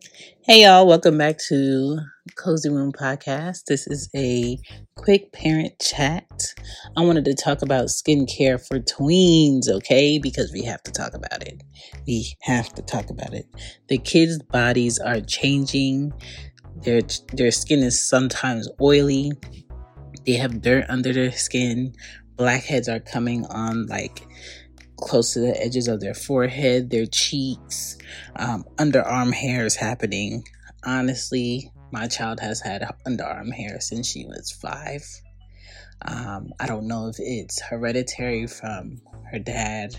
Hey y'all, welcome back to Cozy Room Podcast. This is a quick parent chat. I wanted to talk about skincare for tweens, okay? Because we have to talk about it. We have to talk about it. The kids' bodies are changing. Their skin is sometimes oily. They have dirt under their skin. Blackheads are coming on close to the edges of their forehead, their cheeks, underarm hair is happening. Honestly, my child has had underarm hair since she was 5. I don't know if it's hereditary from her dad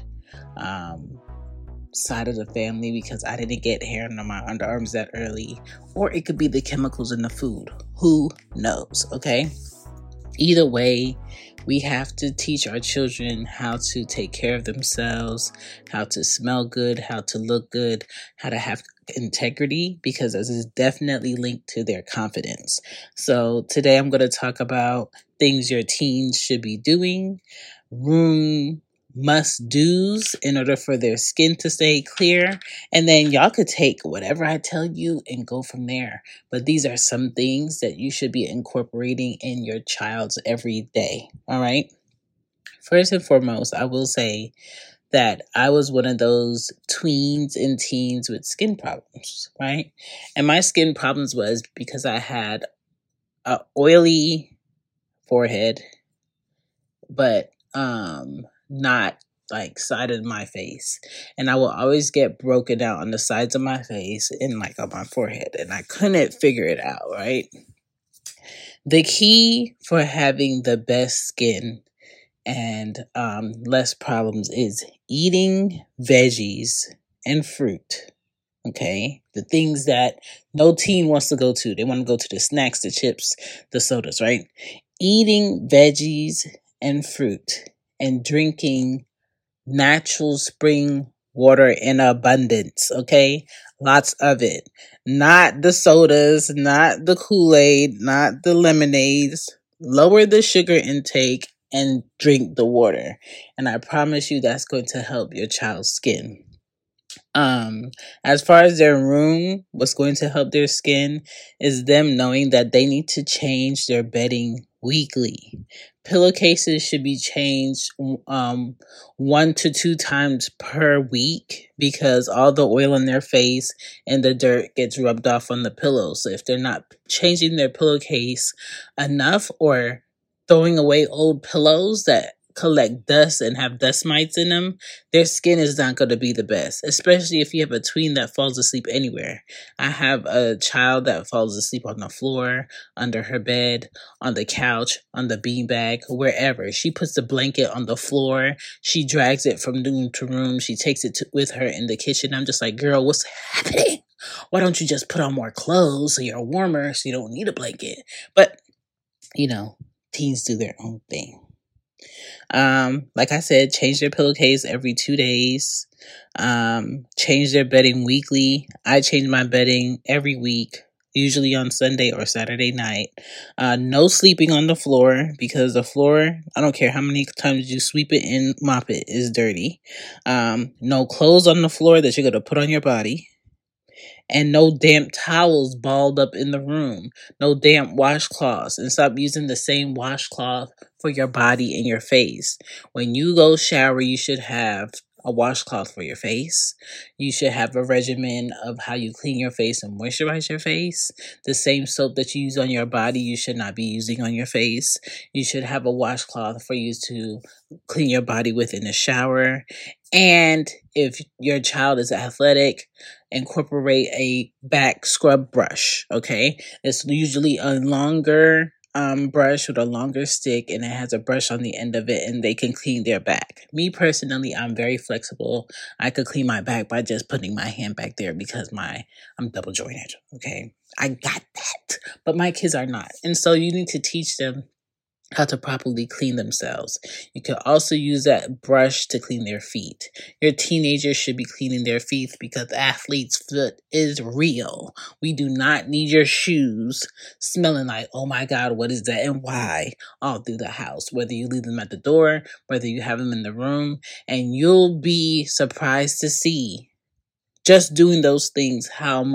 side of the family because I didn't get hair under my underarms that early, or it could be the chemicals in the food. Who knows, okay? Either way, we have to teach our children how to take care of themselves, how to smell good, how to look good, how to have integrity, because this is definitely linked to their confidence. So today I'm going to talk about things your teens should be doing, room must-dos in order for their skin to stay clear, and then y'all could take whatever I tell you and go from there. But these are some things that you should be incorporating in your child's everyday. All right. First and foremost, I will say that I was one of those tweens and teens with skin problems, right? And my skin problems was because I had a oily forehead, but not like side of my face, and I will always get broken out on the sides of my face and like on my forehead, and I couldn't figure it out, right? The key for having the best skin and less problems is eating veggies and fruit. Okay, the things that no teen wants to go to. They want to go to the snacks, the chips, the sodas, right? Eating veggies and fruit and drinking natural spring water in abundance, okay? Lots of it. Not the sodas, not the Kool-Aid, not the lemonades. Lower the sugar intake and drink the water. And I promise you that's going to help your child's skin. As far as their room, what's going to help their skin is them knowing that they need to change their bedding weekly. Pillowcases should be changed 1 to 2 times per week because all the oil in their face and the dirt gets rubbed off on the pillow. So if they're not changing their pillowcase enough or throwing away old pillows that collect dust and have dust mites in them, their skin is not going to be the best, especially if you have a tween that falls asleep anywhere. I have a child that falls asleep on the floor, under her bed, on the couch, on the beanbag, wherever. She puts the blanket on the floor. She drags it from room to room. She takes it with her in the kitchen. I'm just like, girl, what's happening? Why don't you just put on more clothes so you're warmer so you don't need a blanket? But, teens do their own thing. Like I said, change their pillowcase every 2 days. Change their bedding weekly. I change my bedding every week, usually on Sunday or Saturday night. No sleeping on the floor because the floor, I don't care how many times you sweep it and mop it, is dirty. No clothes on the floor that you're going to put on your body. And no damp towels balled up in the room. No damp washcloths. And stop using the same washcloth for your body and your face. When you go shower, you should have a washcloth for your face. You should have a regimen of how you clean your face and moisturize your face. The same soap that you use on your body, you should not be using on your face. You should have a washcloth for you to clean your body with in the shower. And if your child is athletic, incorporate a back scrub brush, okay? It's usually a longer brush with a longer stick, and it has a brush on the end of it, and they can clean their back. Me personally, I'm very flexible. I could clean my back by just putting my hand back there because I'm double jointed, okay? I got that. But my kids are not. And so you need to teach them how to properly clean themselves. You can also use that brush to clean their feet. Your teenagers should be cleaning their feet because athlete's foot is real. We do not need your shoes smelling like, oh my God, what is that and why? All through the house, whether you leave them at the door, whether you have them in the room, and you'll be surprised to see just doing those things how much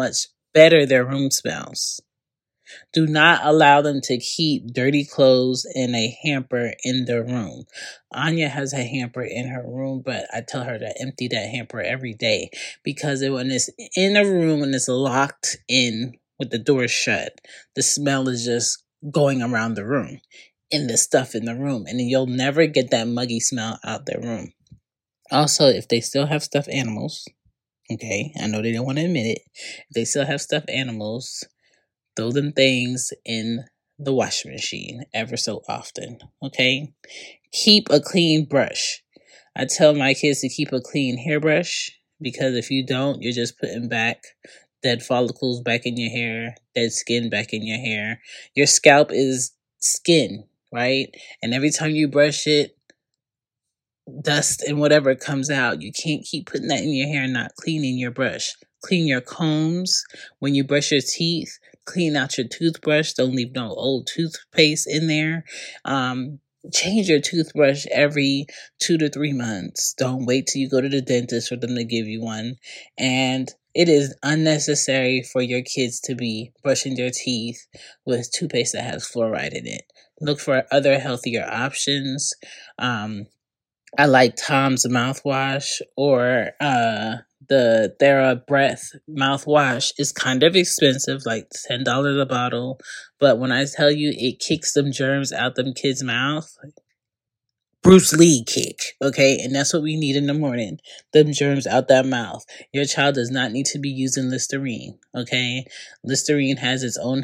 better their room smells. Do not allow them to keep dirty clothes in a hamper in their room. Anya has a hamper in her room, but I tell her to empty that hamper every day because when it's in a room and it's locked in with the door shut, the smell is just going around the room in the stuff in the room, and you'll never get that muggy smell out their room. Also, if they still have stuffed animals, okay, I know they don't want to admit it, if they still have stuffed animals, throw them things in the washing machine ever so often, okay? Keep a clean brush. I tell my kids to keep a clean hairbrush because if you don't, you're just putting back dead follicles back in your hair, dead skin back in your hair. Your scalp is skin, right? And every time you brush it, dust and whatever comes out. You can't keep putting that in your hair and not cleaning your brush. Clean your combs. When you brush your teeth, clean out your toothbrush. Don't leave no old toothpaste in there. Change your toothbrush every 2 to 3 months. Don't wait till you go to the dentist for them to give you one. And it is unnecessary for your kids to be brushing their teeth with toothpaste that has fluoride in it. Look for other healthier options. I like Tom's mouthwash or the TheraBreath mouthwash is kind of expensive, like $10 a bottle. But when I tell you it kicks them germs out them kids' mouth, Bruce Lee kick, okay? And that's what we need in the morning. Them germs out that mouth. Your child does not need to be using Listerine, okay? Listerine has its own.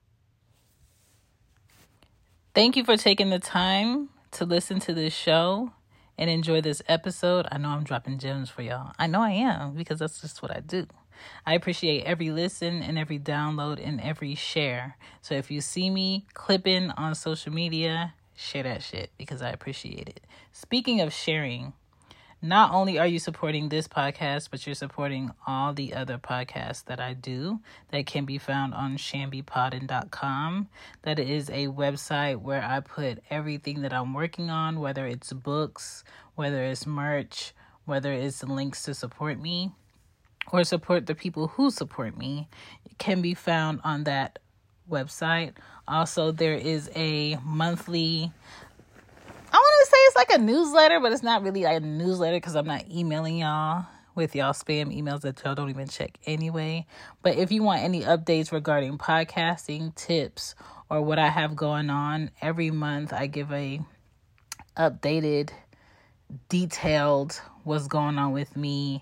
Thank you for taking the time to listen to this show and enjoy this episode. I know I'm dropping gems for y'all. I know I am because that's just what I do. I appreciate every listen and every download and every share. So if you see me clipping on social media, share that shit because I appreciate it. Speaking of sharing, not only are you supporting this podcast, but you're supporting all the other podcasts that I do that can be found on shambypodden.com. That is a website where I put everything that I'm working on, whether it's books, whether it's merch, whether it's links to support me or support the people who support me. It can be found on that website. Also, there is a monthly, I want to say it's like a newsletter, but it's not really like a newsletter because I'm not emailing y'all with y'all spam emails that y'all don't even check anyway. But if you want any updates regarding podcasting, tips, or what I have going on, every month I give a updated, detailed what's going on with me,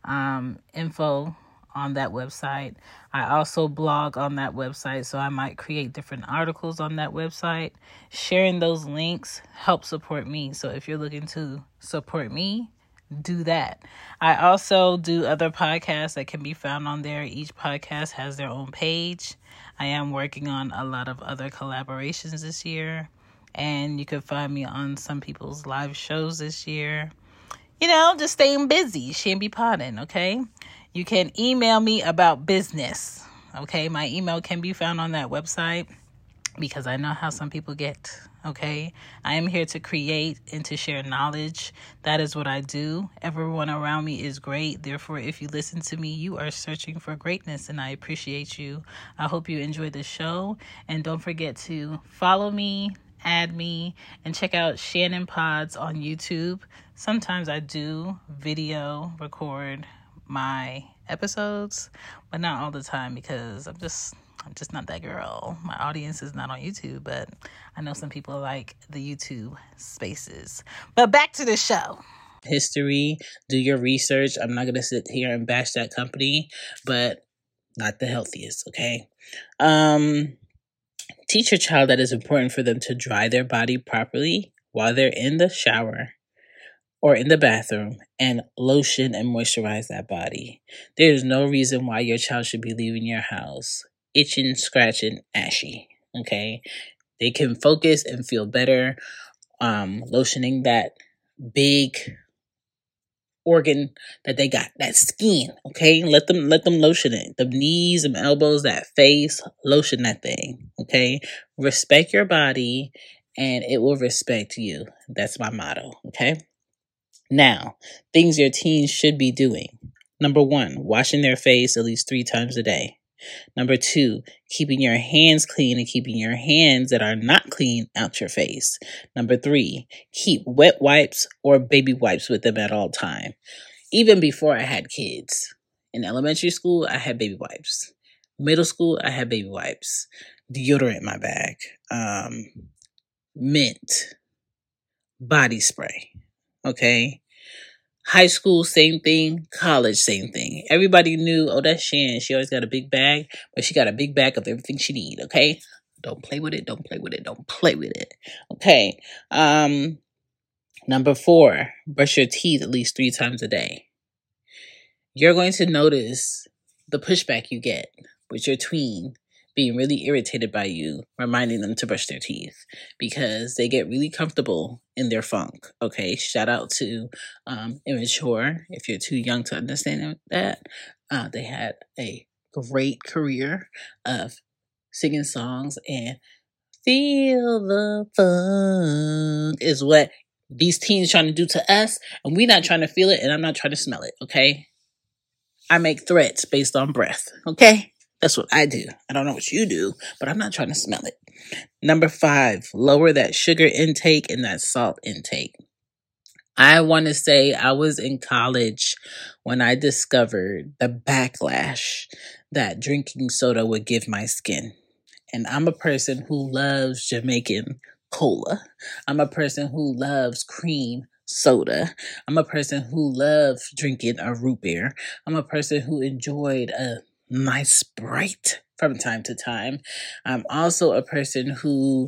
info on that website. I also blog on that website, so I might create different articles on that website. Sharing those links helps support me. So if you're looking to support me, do that. I also do other podcasts that can be found on there. Each podcast has their own page. I am working on a lot of other collaborations this year, and you can find me on some people's live shows this year. You know, just staying busy. Shamby Podden, okay? You can email me about business, okay? My email can be found on that website because I know how some people get, okay? I am here to create and to share knowledge. That is what I do. Everyone around me is great. Therefore, if you listen to me, you are searching for greatness, and I appreciate you. I hope you enjoyed the show, and don't forget to follow me, add me, and check out Shannon Pods on YouTube. Sometimes I do video record my episodes, but not all the time because I'm just not that girl. My audience is not on YouTube, but I know some people like the YouTube spaces. But back to the show. History, do your research. I'm not going to sit here and bash that company, but not the healthiest, okay? Teach your child that it's important for them to dry their body properly while they're in the shower or in the bathroom and lotion and moisturize that body. There is no reason why your child should be leaving your house itching, scratching, ashy, okay? They can focus and feel better lotioning that big organ that they got, that skin, okay? Let them lotion it. The knees and elbows, that face, lotion that thing, okay? Respect your body and it will respect you. That's my motto, okay? Now, things your teens should be doing. Number 1, washing their face at least 3 times a day. Number 2, keeping your hands clean and keeping your hands that are not clean out your face. Number 3, keep wet wipes or baby wipes with them at all time. Even before I had kids. In elementary school, I had baby wipes. Middle school, I had baby wipes. Deodorant in my bag. Mint. Body spray. Okay? High school, same thing. College, same thing. Everybody knew, oh, that's Shan. She always got a big bag, but she got a big bag of everything she need, okay? Don't play with it. Don't play with it. Don't play with it. Okay. Number 4, brush your teeth at least 3 times a day. You're going to notice the pushback you get with your tween being really irritated by you, reminding them to brush their teeth because they get really comfortable in their funk. Okay, shout out to Immature. If you're too young to understand that, they had a great career of singing songs, and feel the funk is what these teens trying to do to us, and we're not trying to feel it, and I'm not trying to smell it. Okay, I make threats based on breath. Okay. That's what I do. I don't know what you do, but I'm not trying to smell it. Number 5, lower that sugar intake and that salt intake. I want to say I was in college when I discovered the backlash that drinking soda would give my skin. And I'm a person who loves Jamaican cola. I'm a person who loves cream soda. I'm a person who loves drinking a root beer. I'm a person who enjoyed a nice Sprite from time to time. I'm also a person who,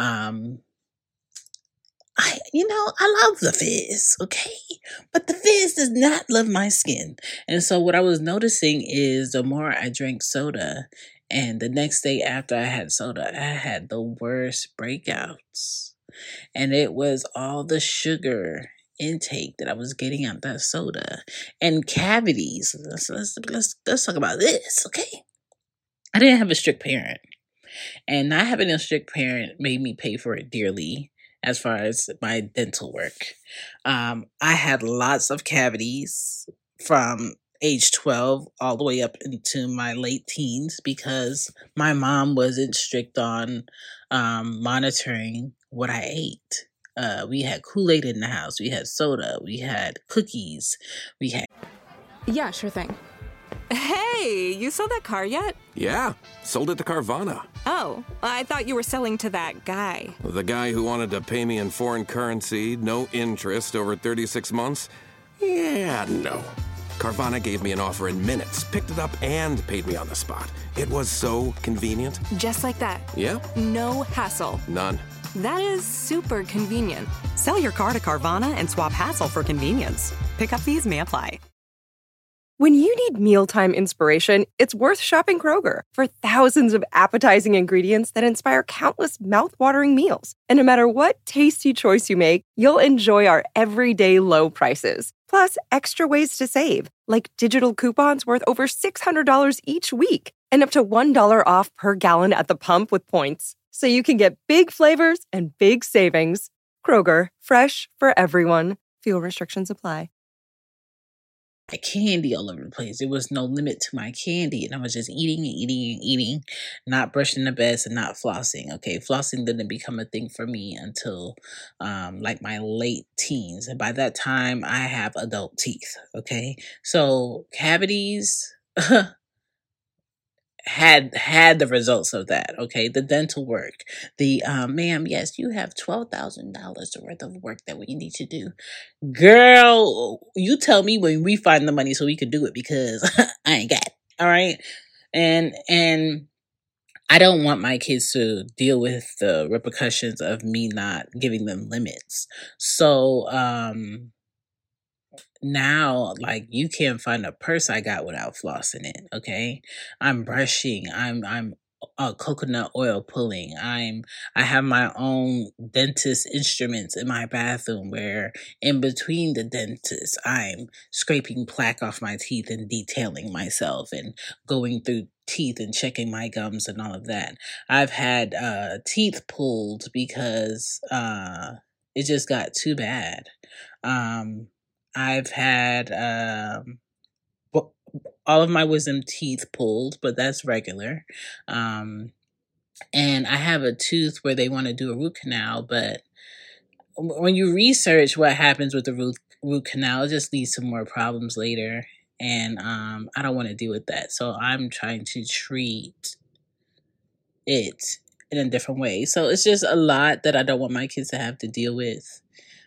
I love the fizz, okay? But the fizz does not love my skin. And so what I was noticing is the more I drank soda, and the next day after I had soda, I had the worst breakouts. And it was all the sugar intake that I was getting out that soda and cavities. Let's talk about this, okay? I didn't have a strict parent, and not having a strict parent made me pay for it dearly as far as my dental work. I had lots of cavities from age 12 all the way up into my late teens because my mom wasn't strict on monitoring what I ate. We had Kool-Aid in the house. We had soda. We had cookies. We had... Yeah, sure thing. Hey, you sold that car yet? Yeah, sold it to Carvana. Oh, I thought you were selling to that guy. The guy who wanted to pay me in foreign currency, no interest, over 36 months? Yeah, no. Carvana gave me an offer in minutes, picked it up, and paid me on the spot. It was so convenient. Just like that. Yep. No hassle. None. That is super convenient. Sell your car to Carvana and swap hassle for convenience. Pickup fees may apply. When you need mealtime inspiration, it's worth shopping Kroger for thousands of appetizing ingredients that inspire countless mouthwatering meals. And no matter what tasty choice you make, you'll enjoy our everyday low prices. Plus, extra ways to save, like digital coupons worth over $600 each week and up to $1 off per gallon at the pump with points. So you can get big flavors and big savings. Kroger, fresh for everyone. Fuel restrictions apply. Candy all over the place. There was no limit to my candy, and I was just eating and eating and eating, not brushing the best and not flossing. Okay, flossing didn't become a thing for me until like my late teens, and by that time I have adult teeth. Okay, so cavities had the results of that. Okay, the dental work, the ma'am, yes, you have $12,000 worth of work that we need to do. Girl, you tell me when we find the money so we can do it, because I ain't got it. All right, and I don't want my kids to deal with the repercussions of me not giving them limits. So now, like, you can't find a purse I got without flossing it. Okay, I'm brushing. I'm coconut oil pulling. I have my own dentist instruments in my bathroom where in between the dentist, I'm scraping plaque off my teeth and detailing myself and going through teeth and checking my gums and all of that. I've had teeth pulled because it just got too bad. I've had all of my wisdom teeth pulled, but that's regular. And I have a tooth where they want to do a root canal, but when you research what happens with the root canal, it just leads to more problems later. And I don't want to deal with that. So I'm trying to treat it in a different way. So it's just a lot that I don't want my kids to have to deal with.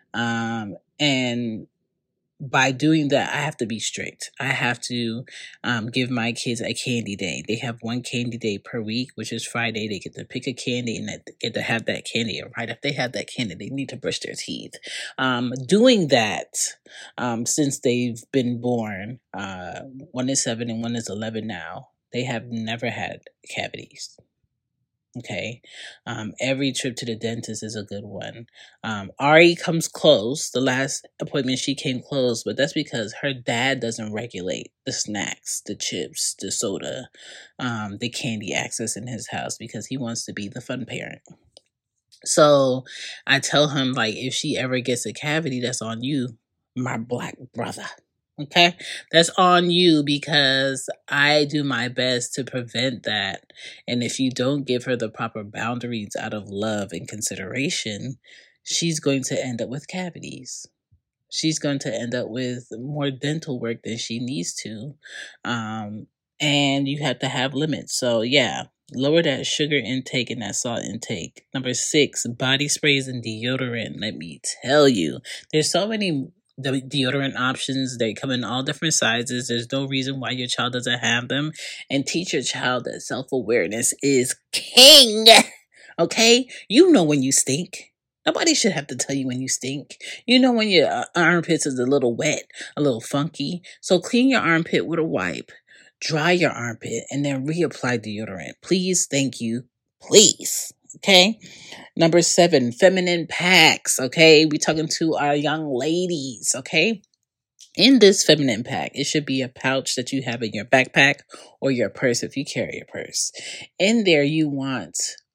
And by doing that, I have to be strict. I have to give my kids a candy day. They have one candy day per week, which is Friday. They get to pick a candy and they get to have that candy. And right after they have that candy, they need to brush their teeth. Doing that since they've been born, one is 7 and one is 11 now, they have never had cavities. Okay. Every trip to the dentist is a good one. Ari comes close. The last appointment she came close, but that's because her dad doesn't regulate the snacks, the chips, the soda, the candy access in his house because he wants to be the fun parent. So I tell him, like, if she ever gets a cavity, that's on you, my black brother. Okay, that's on you because I do my best to prevent that. And if you don't give her the proper boundaries out of love and consideration, she's going to end up with cavities. She's going to end up with more dental work than she needs to. And you have to have limits. So yeah, lower that sugar intake and that salt intake. Number 6, body sprays and deodorant. Let me tell you, there's so many deodorant options. They come in all different sizes. There's no reason why your child doesn't have them. And teach your child that self-awareness is king. Okay? You know when you stink. Nobody should have to tell you when you stink. You know when your armpits is a little wet, a little funky. So clean your armpit with a wipe. Dry your armpit and then reapply deodorant. Please, thank you. Please. Okay. Number 7, feminine packs. Okay. We're talking to our young ladies. Okay. In this feminine pack, it should be a pouch that you have in your backpack or your purse if you carry a purse. In there, you want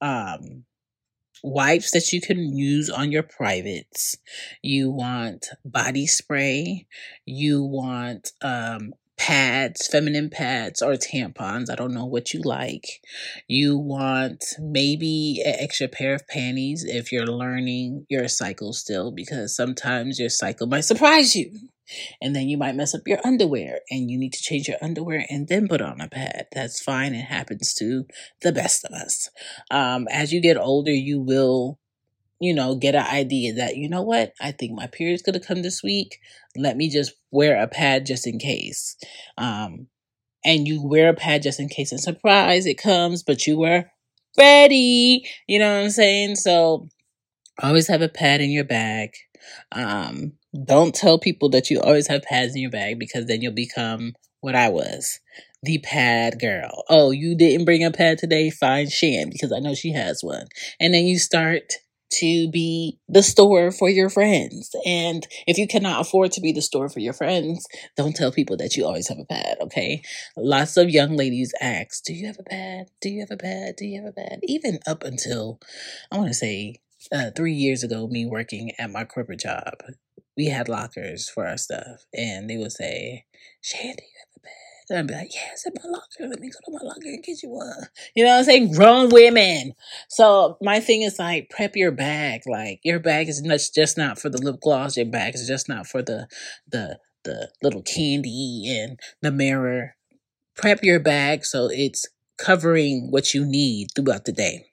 wipes that you can use on your privates. You want body spray. You want pads, feminine pads or tampons. I don't know what you like. You want maybe an extra pair of panties if you're learning your cycle still, because sometimes your cycle might surprise you. And then you might mess up your underwear and you need to change your underwear and then put on a pad. That's fine. It happens to the best of us. As you get older, you will get an idea that, you know what, I think my period's going to come this week. Let me just wear a pad just in case. And you wear a pad just in case. And surprise, it comes, but you were ready. You know what I'm saying? So always have a pad in your bag. Don't tell people that you always have pads in your bag because then you'll become what I was. The pad girl. Oh, you didn't bring a pad today? Fine, Shan, because I know she has one. And then you start to be the store for your friends. And if you cannot afford to be the store for your friends, don't tell people that you always have a pad, okay? Lots of young ladies ask, do you have a pad? Do you have a pad? Do you have a pad? Even up until, I want to say, 3 years ago, me working at my corporate job, we had lockers for our stuff. And they would say, Shan, do you have a pad? And I'd be like, yeah, it's in my locker. Let me go to my locker and get you one. You know what I'm saying? Grown women. So my thing is like, prep your bag. Like your bag is just not for the lip gloss. Your bag is just not for the little candy and the mirror. Prep your bag so it's covering what you need throughout the day.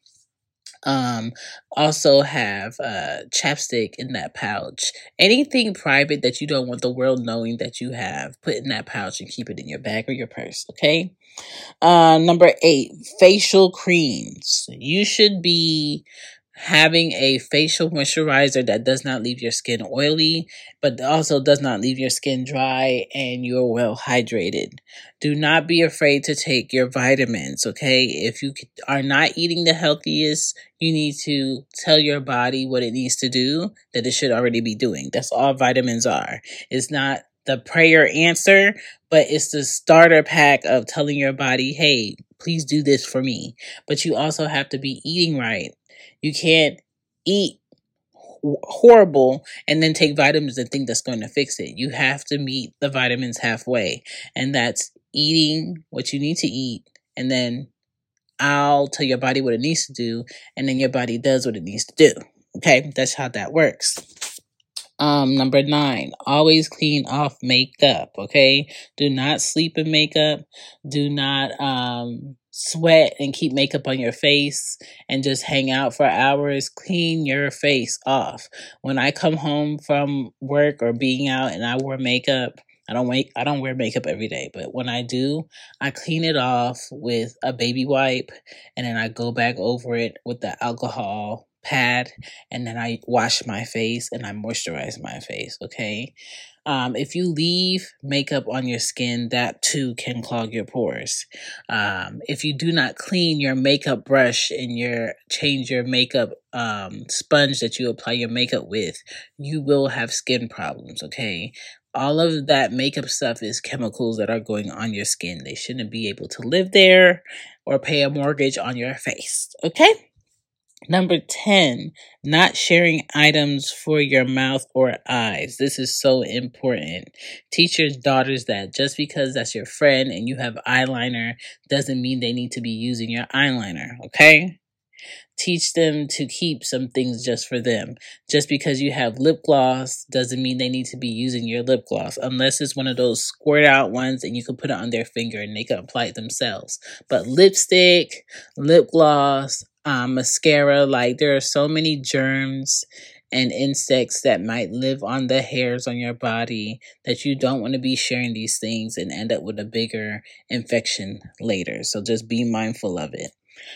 Also have chapstick in that pouch. Anything private that you don't want the world knowing that you have, put in that pouch and keep it in your bag or your purse, okay? Number 8, facial creams. You should be having a facial moisturizer that does not leave your skin oily, but also does not leave your skin dry and you're well hydrated. Do not be afraid to take your vitamins, okay? If you are not eating the healthiest, you need to tell your body what it needs to do that it should already be doing. That's all vitamins are. It's not the prayer answer, but it's the starter pack of telling your body, hey, please do this for me. But you also have to be eating right. You can't eat horrible and then take vitamins and think that's going to fix it. You have to meet the vitamins halfway. And that's eating what you need to eat, and then I'll tell your body what it needs to do, and then your body does what it needs to do. Okay, that's how that works. Number 9, always clean off makeup. Okay, do not sleep in makeup. Do not sweat and keep makeup on your face and just hang out for hours. Clean your face off. When I come home from work or being out and I wear makeup, I don't wear makeup every day, but when I do, I clean it off with a baby wipe, and then I go back over it with the alcohol pad, and then I wash my face and I moisturize my face. Okay. If you leave makeup on your skin, that too can clog your pores. If you do not clean your makeup brush and change your makeup sponge that you apply your makeup with, you will have skin problems. Okay. All of that makeup stuff is chemicals that are going on your skin. They shouldn't be able to live there or pay a mortgage on your face. Okay. Number 10, not sharing items for your mouth or eyes. This is so important. Teach your daughters that just because that's your friend and you have eyeliner doesn't mean they need to be using your eyeliner. Okay. Teach them to keep some things just for them. Just because you have lip gloss doesn't mean they need to be using your lip gloss, unless it's one of those squirt out ones and you can put it on their finger and they can apply it themselves. But lipstick, lip gloss, mascara, like there are so many germs and insects that might live on the hairs on your body that you don't want to be sharing these things and end up with a bigger infection later. So just be mindful of it.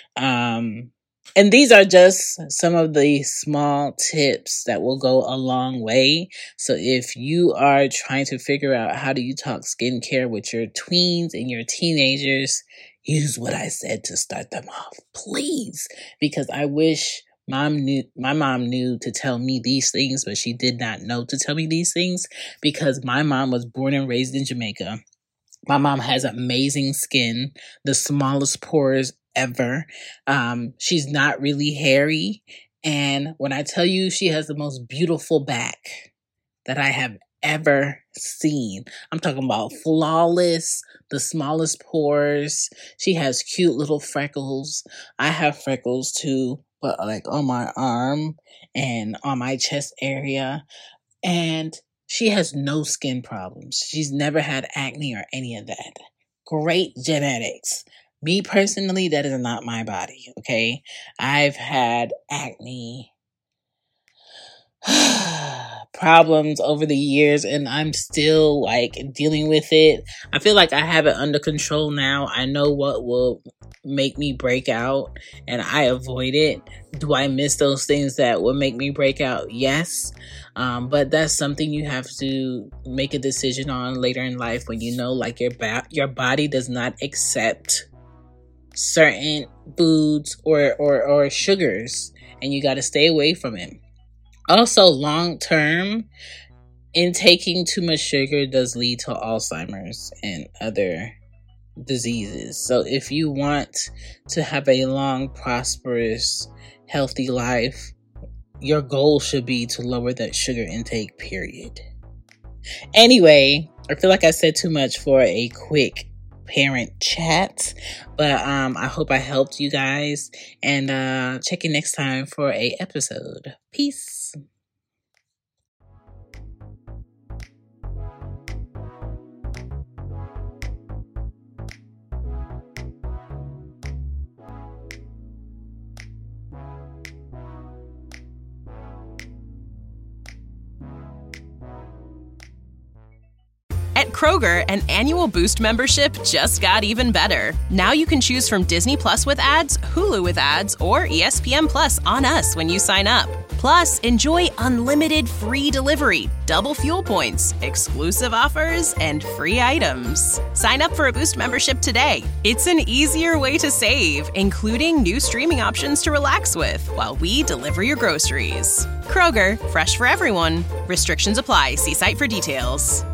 And these are just some of the small tips that will go a long way. So if you are trying to figure out how do you talk skincare with your tweens and your teenagers, use what I said to start them off, please. Because I wish my mom knew to tell me these things, but she did not know to tell me these things because my mom was born and raised in Jamaica. My mom has amazing skin, the smallest pores ever. She's not really hairy. And when I tell you she has the most beautiful back that I have ever seen, I'm talking about flawless, the smallest pores. She has cute little freckles. I have freckles too, but like on my arm and on my chest area. And she has no skin problems. She's never had acne or any of that. Great genetics. Me personally, that is not my body, okay? I've had acne problems over the years and I'm still like dealing with it. I feel like I have it under control now. I know what will make me break out and I avoid it. Do I miss those things that will make me break out? Yes. But that's something you have to make a decision on later in life when you know like your body does not accept certain foods or sugars and you got to stay away from it. Also, long term, intaking too much sugar does lead to Alzheimer's and other diseases. So if you want to have a long, prosperous, healthy life, your goal should be to lower that sugar intake, period. Anyway, I feel like I said too much for a quick parent chat, but I hope I helped you guys, and check in next time for a episode. Peace. At Kroger, an annual Boost membership just got even better. Now you can choose from Disney Plus with ads, Hulu with ads, or ESPN Plus on us when you sign up. Plus, enjoy unlimited free delivery, double fuel points, exclusive offers, and free items. Sign up for a Boost membership today. It's an easier way to save, including new streaming options to relax with while we deliver your groceries. Kroger, fresh for everyone. Restrictions apply. See site for details.